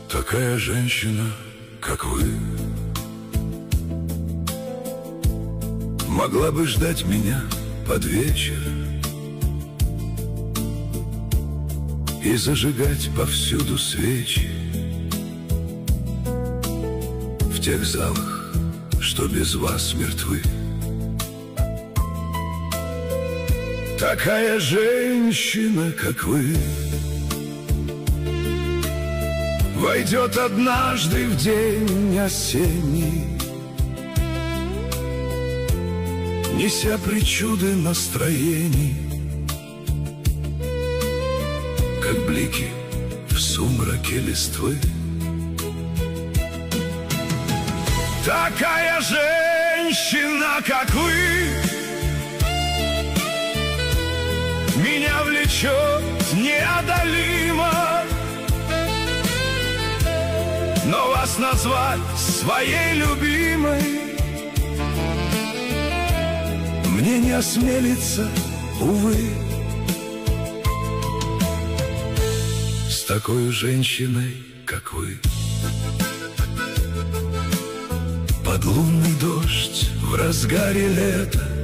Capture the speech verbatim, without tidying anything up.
Такая женщина, как вы, могла бы ждать меня под вечер и зажигать повсюду свечи в тех залах, что без вас мертвы. Такая женщина, как вы, войдет однажды в день осенний, неся причуды настроений, как блики в сумраке листвы. Такая женщина, как вы, меня влечет неодолимо, но вас назвать своей любимой мне не осмелится, увы. С такой женщиной, как вы, под лунный дождь в разгаре лета